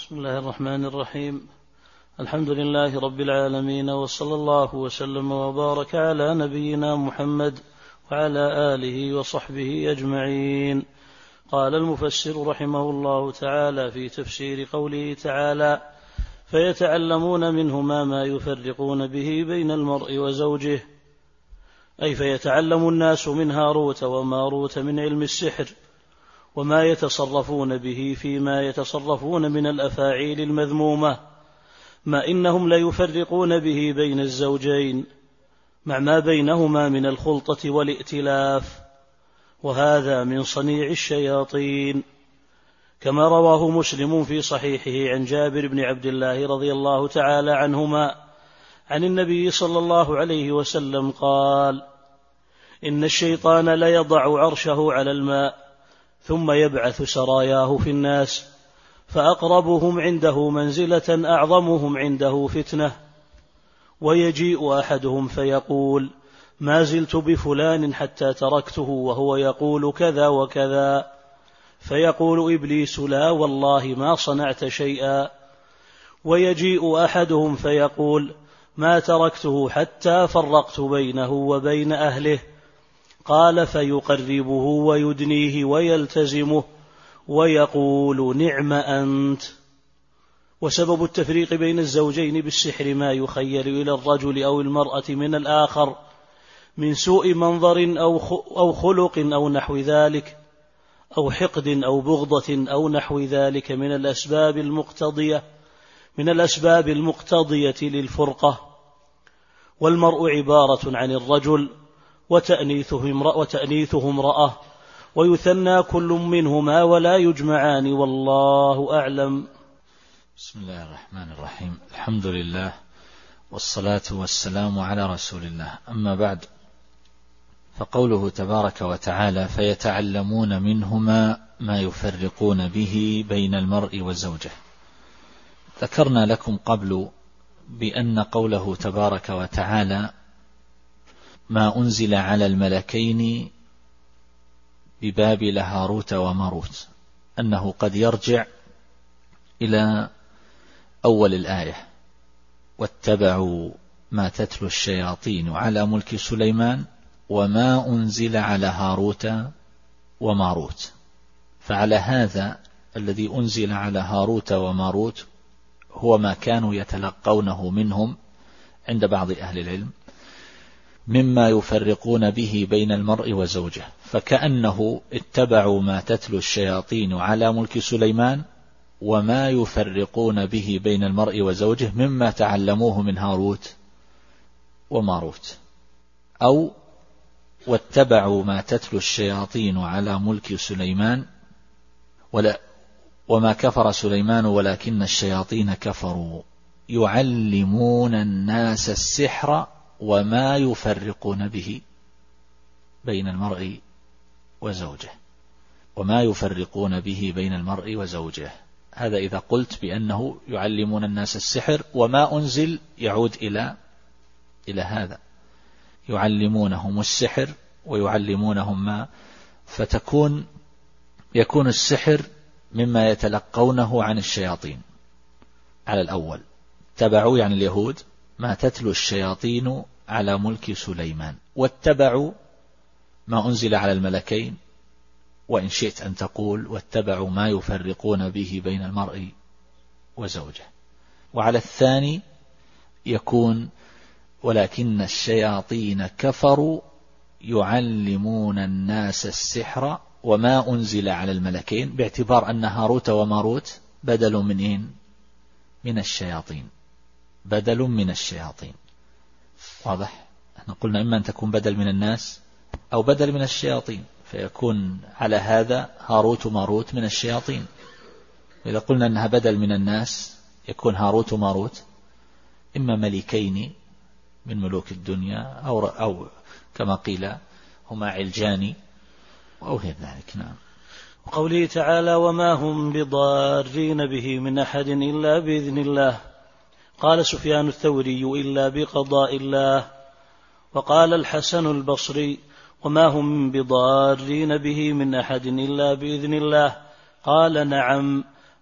بسم الله الرحمن الرحيم. الحمد لله رب العالمين، وصلى الله وسلم وبارك على نبينا محمد وعلى آله وصحبه أجمعين. قال المفسر رحمه الله تعالى في تفسير قوله تعالى: فيتعلمون منهما ما يفرقون به بين المرء وزوجه، أي فيتعلم الناس من هاروت وماروت من علم السحر وما يتصرفون به فيما يتصرفون من الأفاعيل المذمومة، ما إنهم ليفرقون به بين الزوجين مع ما بينهما من الخلطة والائتلاف، وهذا من صنيع الشياطين، كما رواه مسلم في صحيحه عن جابر بن عبد الله رضي الله تعالى عنهما عن النبي صلى الله عليه وسلم قال: إن الشيطان ليضع عرشه على الماء ثم يبعث سراياه في الناس، فأقربهم عنده منزلة أعظمهم عنده فتنة، ويجيء أحدهم فيقول: ما زلت بفلان حتى تركته وهو يقول كذا وكذا، فيقول إبليس: لا والله ما صنعت شيئا. ويجيء أحدهم فيقول: ما تركته حتى فرقت بينه وبين أهله. قال: فيقربه ويدنيه ويلتزمه ويقول: نعم أنت. وسبب التفريق بين الزوجين بالسحر ما يخيل إلى الرجل أو المرأة من الآخر من سوء منظر أو خلق أو نحو ذلك، أو حقد أو بغضة أو نحو ذلك من الأسباب المقتضية للفرقة. والمرء عبارة عن الرجل وتأنيثه امرأة، ويثنى كل منهما ولا يجمعان، والله أعلم. بسم الله الرحمن الرحيم. الحمد لله والصلاة والسلام على رسول الله، أما بعد، فقوله تبارك وتعالى: فيتعلمون منهما ما يفرقون به بين المرء وزوجه. ذكرنا لكم قبل بأن قوله تبارك وتعالى: ما أنزل على الملكين ببابل هاروت وماروت، أنه قد يرجع إلى أول الآية: واتبعوا ما تتلو الشياطين على ملك سليمان وما أنزل على هاروت وماروت. فعلى هذا الذي أنزل على هاروت وماروت هو ما كانوا يتلقونه منهم عند بعض أهل العلم مما يفرقون به بين المرء وزوجه، فكأنه اتبعوا ما تتلو الشياطين على ملك سليمان وما يفرقون به بين المرء وزوجه مما تعلموه من هاروت وماروت، أو واتبعوا ما تتلو الشياطين على ملك سليمان وما كفر سليمان ولكن الشياطين كفروا يعلمون الناس السحر وما يفرقون به بين المرء وزوجه. وما يفرقون به بين المرء وزوجه، هذا إذا قلت بأنه يعلمون الناس السحر، وما أنزل يعود إلى هذا، يعلمونهم السحر ويعلمونهم ما، يكون السحر مما يتلقونه عن الشياطين على الأول. تبعوا يعني اليهود ما تتلو الشياطين على ملك سليمان، واتبعوا ما أنزل على الملكين، وإن شئت أن تقول واتبعوا ما يفرقون به بين المرء وزوجه. وعلى الثاني يكون ولكن الشياطين كفروا يعلمون الناس السحر وما أنزل على الملكين، باعتبار أن هاروت وماروت بدل من الشياطين، بدل من الشياطين. واضح؟ احنا قلنا إما أن تكون بدل من الناس أو بدل من الشياطين، فيكون على هذا هاروت وماروت من الشياطين. إذا قلنا أنها بدل من الناس يكون هاروت وماروت إما ملكين من ملوك الدنيا أو كما قيل هما علجان أو غير ذلك. نعم. وقوله تعالى: وما هم بضارين به من أحد إلا بإذن الله. قال سفيان الثوري: إلا بقضاء الله. وقال الحسن البصري: وما هم بضارين به من أحد إلا بإذن الله. قال: نعم،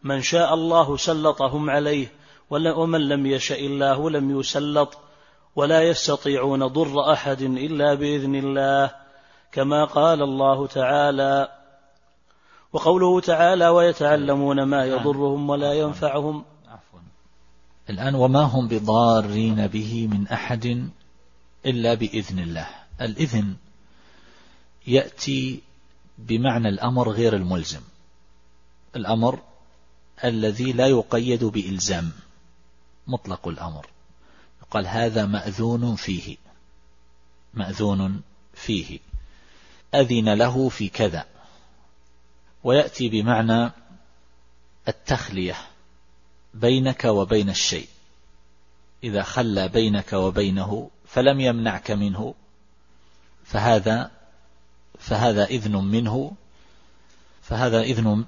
من شاء الله سلطهم عليه، ومن لم يشأ الله لم يسلط، ولا يستطيعون ضر أحد إلا بإذن الله، كما قال الله تعالى. وقوله تعالى ويتعلمون ما يضرهم ولا ينفعهم. الآن وما هم بضارين به من أحد إلا بإذن الله. الإذن يأتي بمعنى الأمر غير الملزم، الأمر الذي لا يقيد بإلزام، مطلق الأمر، يقال هذا مأذون فيه، مأذون فيه، أذن له في كذا. ويأتي بمعنى التخلية بينك وبين الشيء، إذا خلى بينك وبينه فلم يمنعك منه فهذا إذن منه، فهذا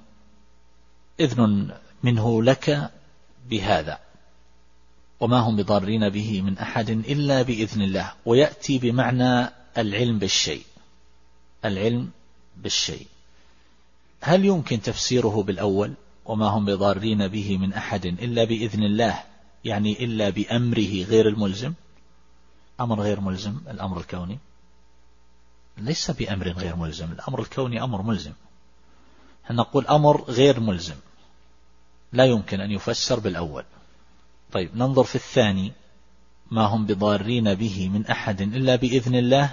إذن منه لك بهذا. وما هم بضارين به من أحد إلا بإذن الله. ويأتي بمعنى العلم بالشيء، العلم بالشيء. هل يمكن تفسيره بالأول وما هم بضارين به من أحد إلا بإذن الله، يعني إلا بأمره غير الملزم؟ أمر غير ملزم، الأمر الكوني ليس بأمر غير ملزم، الأمر الكوني أمر ملزم. نقول أمر غير ملزم لا يمكن أن يفسر بالأول. طيب ننظر في الثاني، ما هم بضارين به من أحد إلا بإذن الله،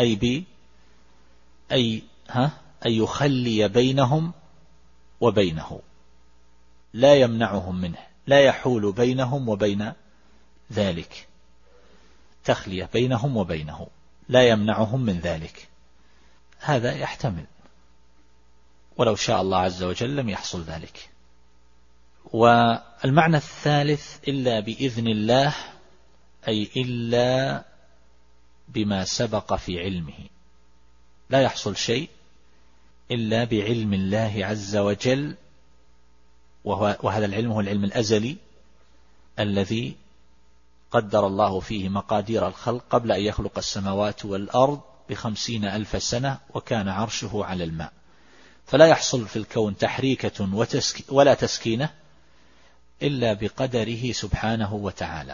أي يخلي بينهم وبينه، لا يمنعهم منه، لا يحول بينهم وبين ذلك، تخلية بينهم وبينه، لا يمنعهم من ذلك. هذا يحتمل، ولو شاء الله عز وجل لم يحصل ذلك. والمعنى الثالث إلا بإذن الله، أي إلا بما سبق في علمه، لا يحصل شيء إلا بعلم الله عز وجل، وهذا العلم هو العلم الأزلي الذي قدر الله فيه مقادير الخلق قبل أن يخلق السماوات والأرض ب50,000 سنة، وكان عرشه على الماء. فلا يحصل في الكون تحريكة ولا تسكينة إلا بقدره سبحانه وتعالى.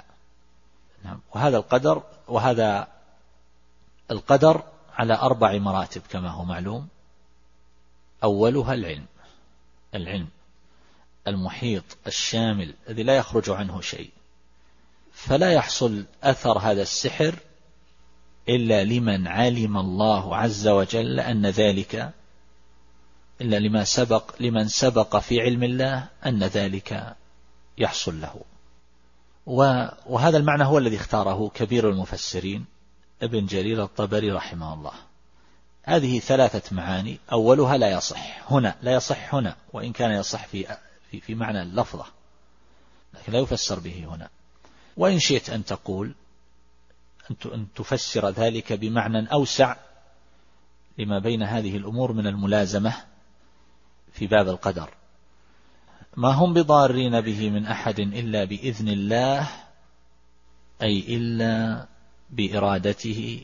وهذا القدر على 4 مراتب كما هو معلوم. أولها العلم المحيط الشامل الذي لا يخرج عنه شيء، فلا يحصل أثر هذا السحر إلا لمن علم الله عز وجل أن ذلك، إلا لمن سبق في علم الله أن ذلك يحصل له. وهذا المعنى هو الذي اختاره كبير المفسرين ابن جرير الطبري رحمه الله. هذه 3 معاني، أولها لا يصح هنا، وإن كان يصح في معنى اللفظة، لكن لا يفسر به هنا. وإن شئت أن تقول أن تفسر ذلك بمعنى أوسع لما بين هذه الأمور من الملازمة في باب القدر. ما هم بضارين به من أحد إلا بإذن الله، أي إلا بإرادته،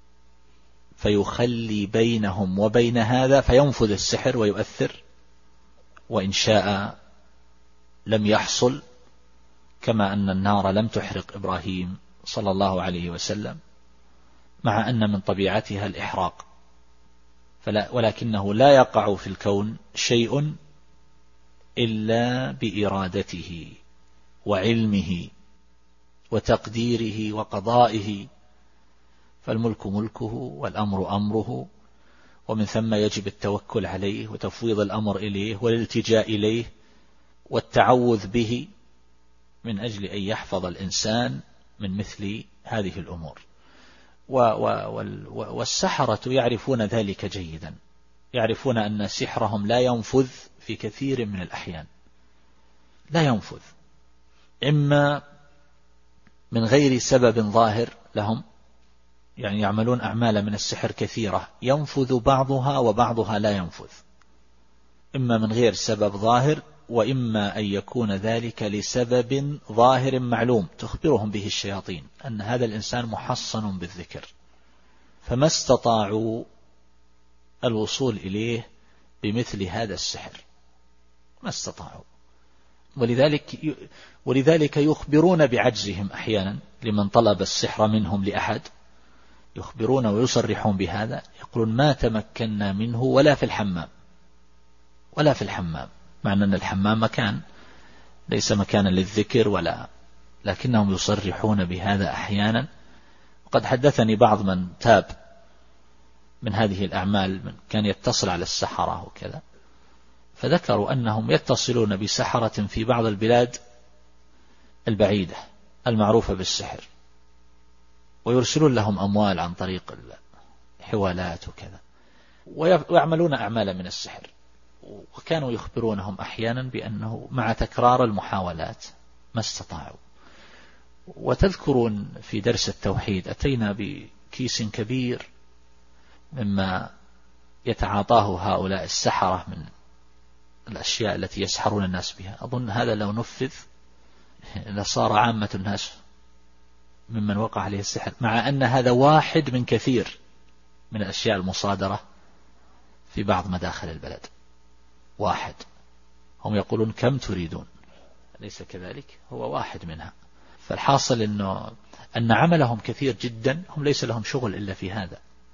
فيخلي بينهم وبين هذا فينفذ السحر ويؤثر، وإن شاء لم يحصل، كما أن النار لم تحرق إبراهيم صلى الله عليه وسلم، مع أن من طبيعتها الإحراق، ولكنه لا يقع في الكون شيء إلا بإرادته وعلمه وتقديره وقضائه، فالملك ملكه والأمر أمره، ومن ثم يجب التوكل عليه وتفويض الأمر إليه والالتجاء إليه والتعوذ به من أجل أن يحفظ الإنسان من مثل هذه الأمور. والسحرة يعرفون ذلك جيدا، يعرفون أن سحرهم لا ينفذ في كثير من الأحيان، لا ينفذ، إما من غير سبب ظاهر لهم، يعني يعملون أعمال من السحر كثيرة ينفذ بعضها وبعضها لا ينفذ، إما من غير سبب ظاهر، وإما أن يكون ذلك لسبب ظاهر معلوم تخبرهم به الشياطين أن هذا الإنسان محصن بالذكر، فما استطاعوا الوصول إليه بمثل هذا السحر، ما استطاعوا. ولذلك يخبرون بعجزهم أحيانا لمن طلب السحر منهم لأحد، يخبرون ويصرحون بهذا، يقولون ما تمكنا منه ولا في الحمام، ولا في الحمام، مع أن الحمام مكان ليس مكانا للذكر ولا، لكنهم يصرحون بهذا أحيانا. وقد حدثني بعض من تاب من هذه الأعمال، من كان يتصل على السحرة وكذا، فذكروا أنهم يتصلون بسحرة في بعض البلاد البعيدة المعروفة بالسحر، ويرسلون لهم أموال عن طريق الحوالات وكذا، ويعملون أعمالا من السحر. وكانوا يخبرونهم أحيانا بأنه مع تكرار المحاولات ما استطاعوا. وتذكرون في درس التوحيد أتينا بكيس كبير مما يتعاطاه هؤلاء السحرة من الأشياء التي يسحرون الناس بها. أظن هذا لو نفذ لصار عامة الناس ممن وقع عليه السحر، مع أن هذا واحد من كثير من الأشياء المصادرة في بعض مداخل البلد، واحد. هم يقولون كم تريدون، ليس كذلك، هو واحد منها. فالحاصل أن عملهم كثير جدا، هم ليس لهم شغل إلا في هذا،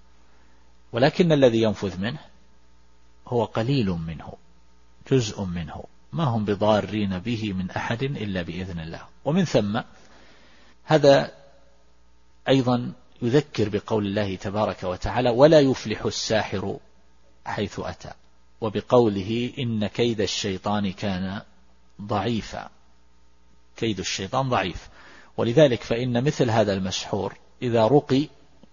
ولكن الذي ينفذ منه هو قليل منه، جزء منه، ما هم بضارين به من أحد إلا بإذن الله. ومن ثم هذا أيضا يذكر بقول الله تبارك وتعالى: ولا يفلح الساحر حيث أتى، وبقوله: إن كيد الشيطان كان ضعيفا. كيد الشيطان ضعيف، ولذلك فإن مثل هذا المسحور إذا رقي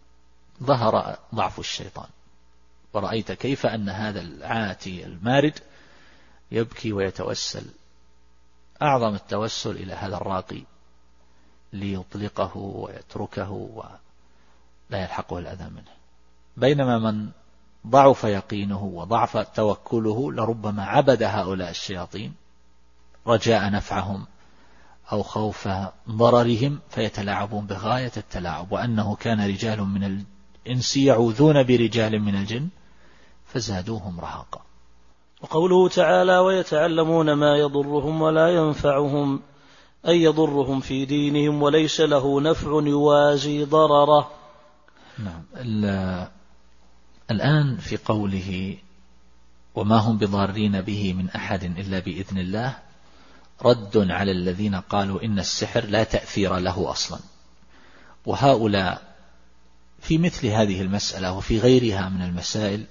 ظهر ضعف الشيطان. ورأيت كيف أن هذا العاتي المارد يبكي ويتوسل أعظم التوسل إلى هذا الراقي ليطلقه ويتركه ولا يلحقه الأذى منه، بينما من ضعف يقينه وضعف توكله لربما عبد هؤلاء الشياطين رجاء نفعهم أو خوف ضررهم، فيتلاعبون بغاية التلاعب. وأنه كان رجال من الإنس يعوذون برجال من الجن فزادوهم رهقا. وقوله تعالى: ويتعلمون ما يضرهم ولا ينفعهم، أي يضرهم في دينهم وليس له نفع يوازي ضرره. نعم. الآن في قوله: وما هم بضارين به من أحد إلا بإذن الله، رد على الذين قالوا إن السحر لا تأثير له أصلا. وهؤلاء في مثل هذه المسألة وفي غيرها من المسائل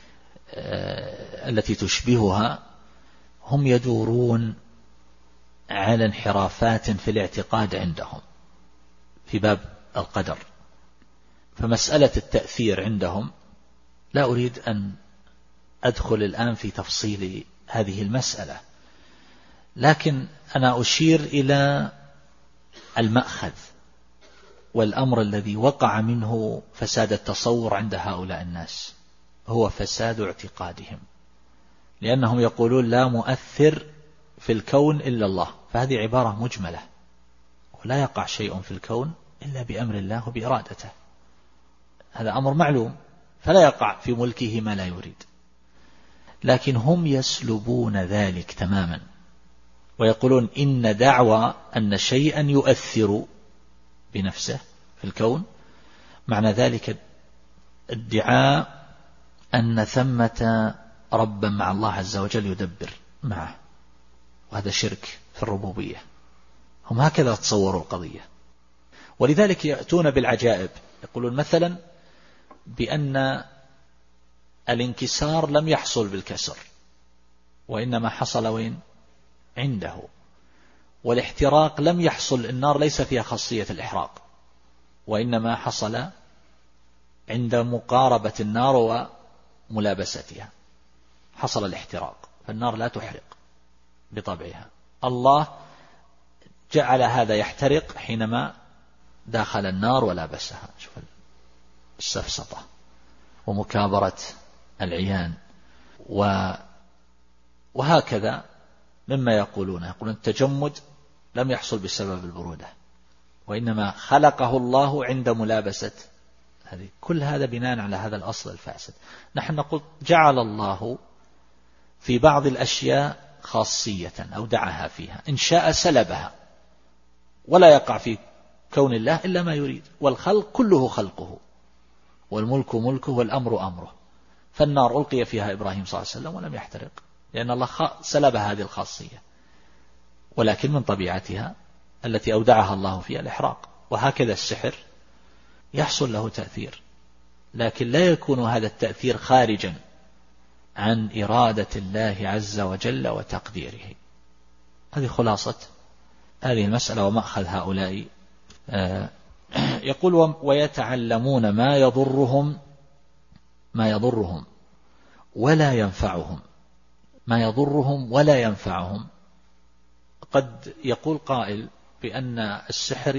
التي تشبهها هم يدورون على انحرافات في الاعتقاد عندهم في باب القدر. فمسألة التأثير عندهم لا أريد أن أدخل الآن في تفصيل هذه المسألة، لكن أنا أشير إلى المأخذ والأمر الذي وقع منه فساد التصور عند هؤلاء الناس، هو فساد اعتقادهم، لأنهم يقولون لا مؤثر في الكون إلا الله، فهذه عبارة مجملة، ولا يقع شيء في الكون إلا بأمر الله وبإرادته، هذا أمر معلوم، فلا يقع في ملكه ما لا يريد. لكن هم يسلبون ذلك تماما ويقولون إن دعوى أن شيئا يؤثر بنفسه في الكون معنى ذلك ادعاء أن ثمة ربا مع الله عز وجل يدبر معه، وهذا شرك في الربوبية. هم هكذا تصوروا القضية، ولذلك يأتون بالعجائب، يقولون مثلا بأن الانكسار لم يحصل بالكسر، وإنما حصل وين؟ عنده. والاحتراق لم يحصل، النار ليس فيها خاصية الإحراق، وإنما حصل عند مقاربة النار وملابستها حصل الاحتراق، فالنار لا تحرق بطبعها. الله جعل هذا يحترق حينما داخل النار ولابسها. شوف السفسطة ومكابرة العيان وهكذا مما يقولون التجمد لم يحصل بسبب البرودة، وإنما خلقه الله عند ملابسة هذه. كل هذا بناء على هذا الأصل الفاسد. نحن نقول جعل الله في بعض الأشياء خاصية أودعها فيها إن شاء سلبها، ولا يقع في كون الله إلا ما يريد، والخلق كله خلقه، والملك ملكه، والأمر أمره. فالنار ألقي فيها إبراهيم صلى الله عليه وسلم ولم يحترق، لأن الله سلب هذه الخاصية، ولكن من طبيعتها التي أودعها الله فيها الإحراق. وهكذا السحر يحصل له تأثير، لكن لا يكون هذا التأثير خارجا عن إرادة الله عز وجل وتقديره. هذه خلاصة هذه المسألة ومأخذ هؤلاء. يقول ويتعلمون ما يضرهم ولا ينفعهم. ما يضرهم ولا ينفعهم. قد يقول قائل بأن السحر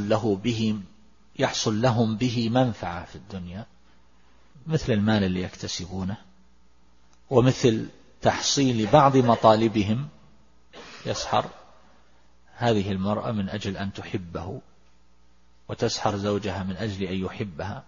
يحصل لهم به منفعة في الدنيا، مثل المال اللي يكتسبونه، ومثل تحصيل بعض مطالبهم. يسحر هذه المرأة من أجل أن تحبه، وتسحر زوجها من أجل أن يحبها،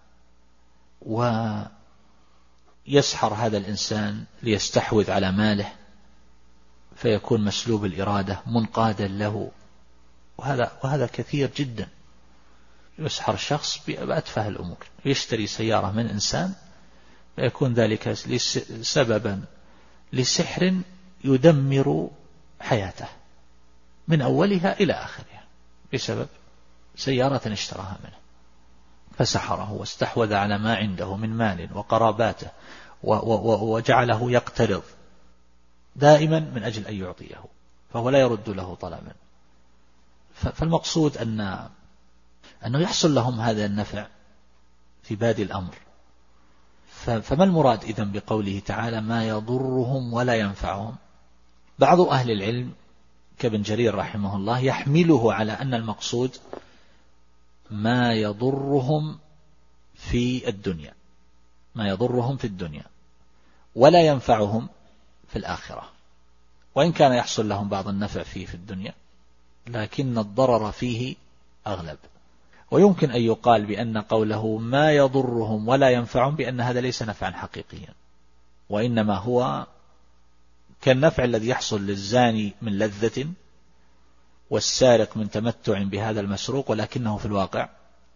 ويسحر هذا الإنسان ليستحوذ على ماله فيكون مسلوب الإرادة منقادا له. وهذا كثير جدا. يسحر الشخص بأتفه الأمور، يشتري سيارة من إنسان فيكون ذلك سببا لسحر يدمر حياته من أولها إلى آخرها بسبب سيارة اشتراها منه، فسحره واستحوذ على ما عنده من مال وقراباته، وجعله يقترض دائما من أجل أن يعطيه، فهو لا يرد له طلبا. فالمقصود أنه يحصل لهم هذا النفع في بادئ الأمر. فما المراد إذن بقوله تعالى ما يضرهم ولا ينفعهم؟ بعض أهل العلم كابن جرير رحمه الله يحمله على أن المقصود ما يضرهم في الدنيا، ما يضرهم في الدنيا ولا ينفعهم في الآخرة. وإن كان يحصل لهم بعض النفع فيه في الدنيا، لكن الضرر فيه أغلب. ويمكن أن يقال بأن قوله ما يضرهم ولا ينفعهم بأن هذا ليس نفعا حقيقيا، وإنما هو كالنفع الذي يحصل للزاني من لذة والسارق من تمتع بهذا المسروق، ولكنه في الواقع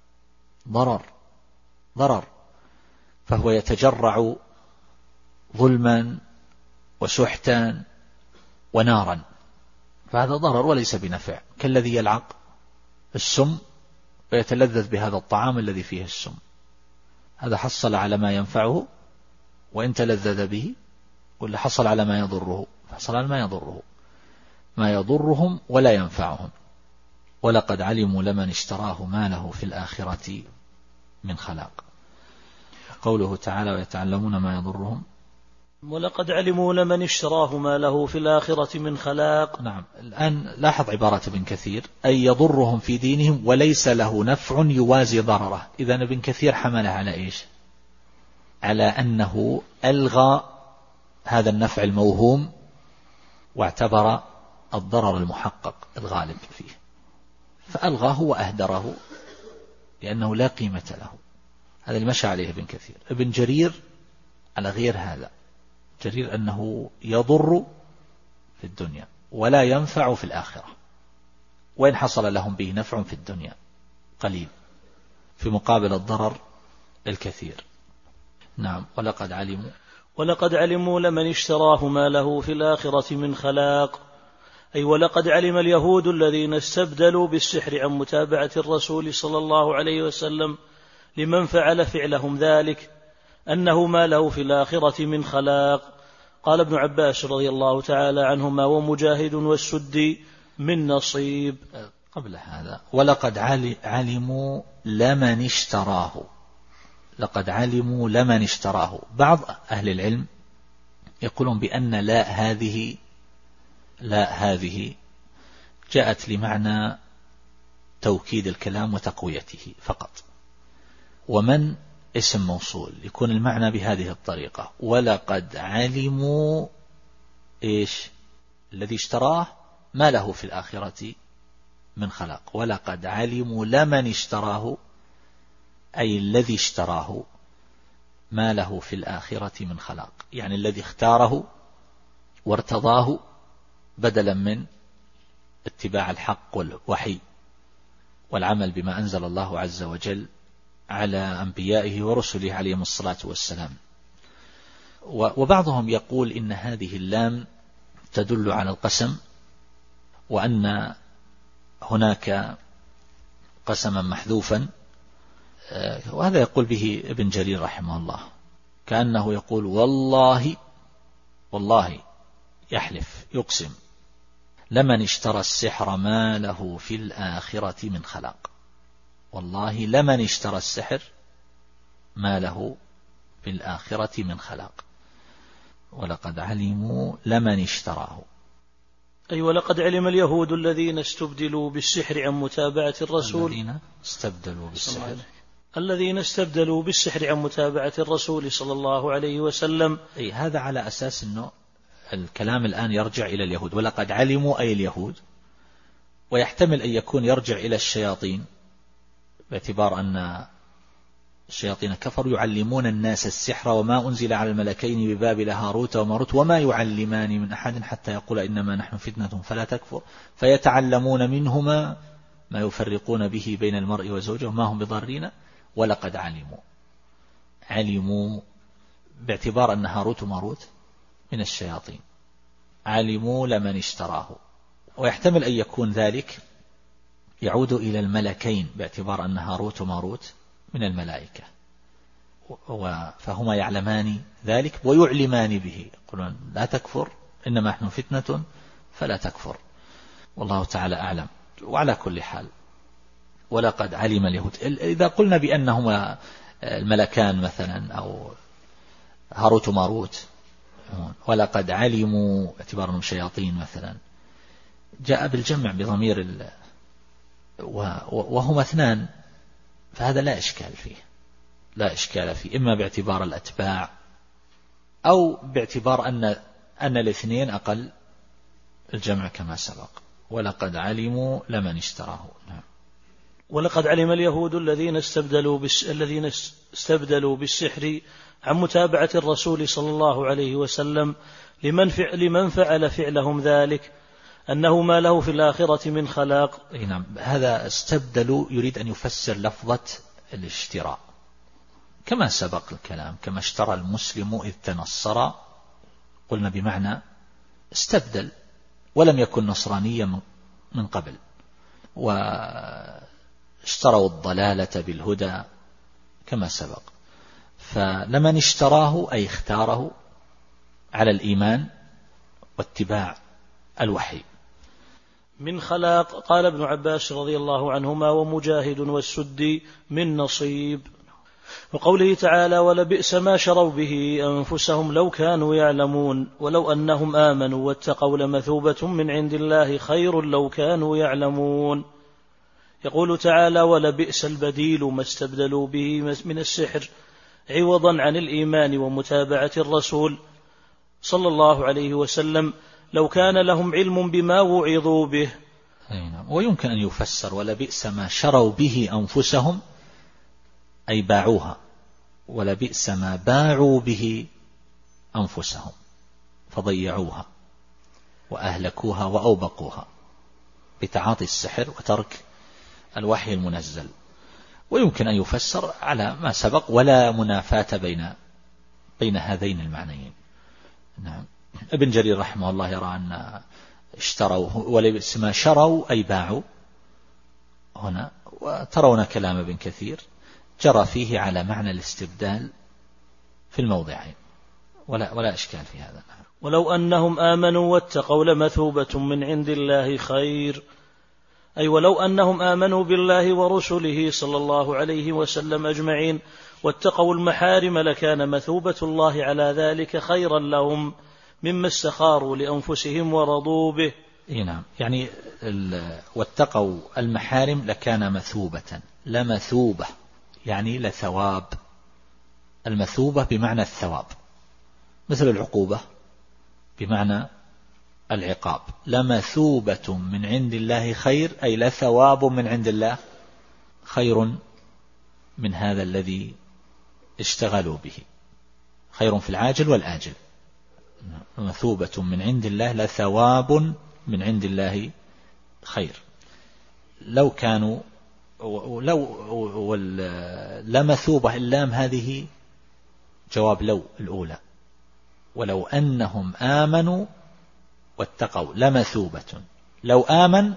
ضرر، فهو يتجرع ظلما وسحتا ونارا، فهذا ضرر وليس بنفع. كالذي يلعق السم ويتلذذ بهذا الطعام الذي فيه السم، هذا حصل على ما ينفعه وإن تلذذ به، ولا حصل على ما يضره؟ حصل على ما يضره. ما يضرهم ولا ينفعهم. ولقد علموا لمن اشتراه ما له في الآخرة من خلاق. قوله تعالى ويتعلمون ما يضرهم. ولقد علموا لمن اشتراه ما له في الآخرة من خلاق. نعم. الآن لاحظ عبارة ابن كثير أي يضرهم في دينهم وليس له نفع يوازي ضرره. إذن ابن كثير حمله على إيش؟ على أنه ألغى هذا النفع الموهوم واعتبر الضرر المحقق الغالب فيه، فألغاه وأهدره لأنه لا قيمة له. هذا اللي مشى عليه ابن كثير. ابن جرير على غير هذا. جرير أنه يضر في الدنيا ولا ينفع في الآخرة، وإن حصل لهم به نفع في الدنيا قليل في مقابل الضرر الكثير. نعم. ولقد علموا لمن اشتراه ما له في الآخرة من خلاق، أي ولقد علم اليهود الذين استبدلوا بالسحر عن متابعة الرسول صلى الله عليه وسلم لمن فعل فعلهم ذلك أنه ما له في الآخرة من خلاق. قال ابن عباس رضي الله تعالى عنهما ومجاهد والسدي من نصيب. قبل هذا ولقد علموا لمن اشتراه. لقد علموا لمن اشتراه. بعض أهل العلم يقولون بأن لا هذه جاءت لمعنى توكيد الكلام وتقويته فقط، ومن اسم موصول يكون المعنى بهذه الطريقة. ولقد علموا إيش؟ الذي اشتراه ما له في الآخرة من خلاق. ولقد علموا لمن اشتراه أي الذي اشتراه ما له في الآخرة من خلاق، يعني الذي اختاره وارتضاه بدلا من اتباع الحق والوحي والعمل بما أنزل الله عز وجل على أنبيائه ورسله عليهم الصلاة والسلام. وبعضهم يقول إن هذه اللام تدل على القسم، وأن هناك قسما محذوفا، وهذا يقول به ابن جرير رحمه الله، كأنه يقول والله يحلف يقسم لمن اشترى السحر ما له في الآخرة من خلاق. والله لمن اشترى السحر ما له في الآخرة من خلاق، ولقد علموا لمن اشتراه. أي ولقد علم اليهود الذين استبدلوا بالسحر عن متابعة الرسول الذين استبدلوا بالسحر عن متابعة الرسول صلى الله عليه وسلم. أي هذا على أساس أنه الكلام الآن يرجع إلى اليهود، ولقد علموا أي اليهود، ويحتمل أن يكون يرجع إلى الشياطين، باعتبار أن الشياطين كفروا يعلمون الناس السحر وما أنزل على الملكين ببابل هاروت وماروت وما يعلمان من أحد حتى يقول إنما نحن فتنة فلا تكفر، فيتعلمون منهما ما يفرقون به بين المرء وزوجه وما هم بضارين. ولقد علموا باعتبار أن هاروت وماروت من الشياطين، علموا لمن اشتراه، ويحتمل أن يكون ذلك يعود إلى الملكين باعتبار أن هاروت وماروت من الملائكة، فهما يعلمان ذلك ويعلمان به، يقولون لا تكفر إنما نحن فتنة فلا تكفر، والله تعالى أعلم. وعلى كل حال ولقد علم اليهود، إذا قلنا بأنهما الملكان مثلا أو هاروت وماروت، ولقد علموا اعتبار أنهم شياطين مثلا، جاء بالجمع بضمير وهما اثنان، فهذا لا إشكال فيه، إما باعتبار الأتباع أو باعتبار أن الاثنين أقل الجمع كما سبق. ولقد علموا لمن اشتراه. ولقد علم اليهود الذين استبدلوا بالسحر عن متابعة الرسول صلى الله عليه وسلم لمن فعل فعلهم ذلك أنه ما له في الآخرة من خلاق. نعم، هذا استبدلوا يريد أن يفسر لفظة الاشتراء كما سبق الكلام، كما اشترى المسلم إذ تنصر، قلنا بمعنى استبدل ولم يكن نصرانيا من قبل، واشتروا الضلالة بالهدى كما سبق. فلمن اشتراه أي اختاره على الإيمان واتباع الوحي. من خلاق، قال ابن عباس رضي الله عنهما ومجاهد والسدي من نصيب. وقوله تعالى ولبئس ما شروا به أنفسهم لو كانوا يعلمون ولو أنهم آمنوا واتقوا لمثوبة من عند الله خير لو كانوا يعلمون. يقول تعالى ولبئس البديل ما استبدلوا به من السحر عوضا عن الإيمان ومتابعة الرسول صلى الله عليه وسلم لو كان لهم علم بما وعظوا به. ويمكن أن يفسر ولبئس ما شروا به أنفسهم أي باعوها، ولبئس ما باعوا به أنفسهم فضيعوها وأهلكوها وأوبقوها بتعاطي السحر وترك الوحي المنزل. ويمكن أن يفسر على ما سبق ولا منافاة بين هذين المعنيين. نعم. ابن جرير رحمه الله يرى أن اشتروا ولبئس ما شروا أي باعوا هنا، وترون كلام ابن كثير جرى فيه على معنى الاستبدال في الموضعين، ولا إشكال في هذا. ولو أنهم آمنوا واتقوا لمثوبة من عند الله خير، أي ولو أنهم آمنوا بالله ورسله صلى الله عليه وسلم أجمعين واتقوا المحارم لكان مثوبة الله على ذلك خيرا لهم مما استخاروا لأنفسهم ورضوا به. نعم، يعني واتقوا المحارم لكان مثوبة، لمثوبة يعني لثواب، المثوبة بمعنى الثواب، مثل العقوبة بمعنى العقاب. لمثوبة من عند الله خير أي لثواب من عند الله خير من هذا الذي اشتغلوا به، خير في العاجل والآجل. مثوبة من عند الله لثواب من عند الله خير. لو كانوا لمثوبة اللام هذه جواب لو الأولى، ولو أنهم آمنوا واتقوا لمثوبة، لو آمن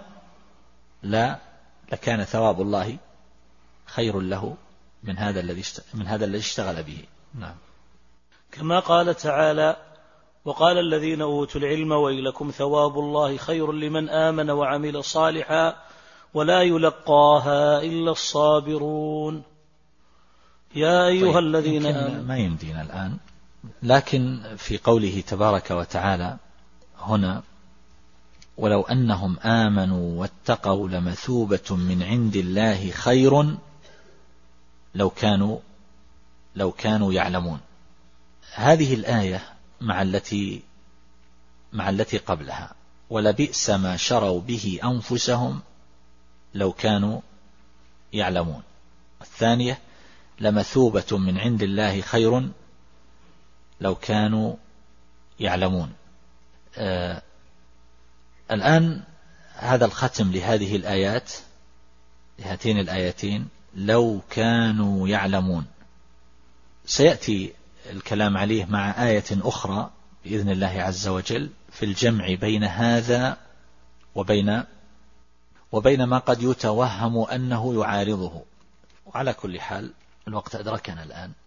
لكان ثواب الله خير له من هذا الذي اشتغل به. نعم. كما قال تعالى: وقال الذين أوتوا العلم ويلكم ثواب الله خير لمن آمن وعمل صالحا ولا يلقاها إلا الصابرون. يا أيها الذين آمنوا. ما يمدينا الآن، لكن في قوله تبارك وتعالى هنا: ولو أنهم آمنوا واتقوا لمثوبة من عند الله خير لو كانوا يعلمون. هذه الآية مع التي قبلها: ولبئس ما شروا به أنفسهم لو كانوا يعلمون. الثانية: لمثوبة من عند الله خير لو كانوا يعلمون. الآن هذا الختم لهذه الآيات، لهاتين الآيتين: لو كانوا يعلمون. سيأتي الكلام عليه مع آية أخرى بإذن الله عز وجل في الجمع بين هذا وبين ما قد يتوهم أنه يعارضه. وعلى كل حال الوقت أدركنا الآن،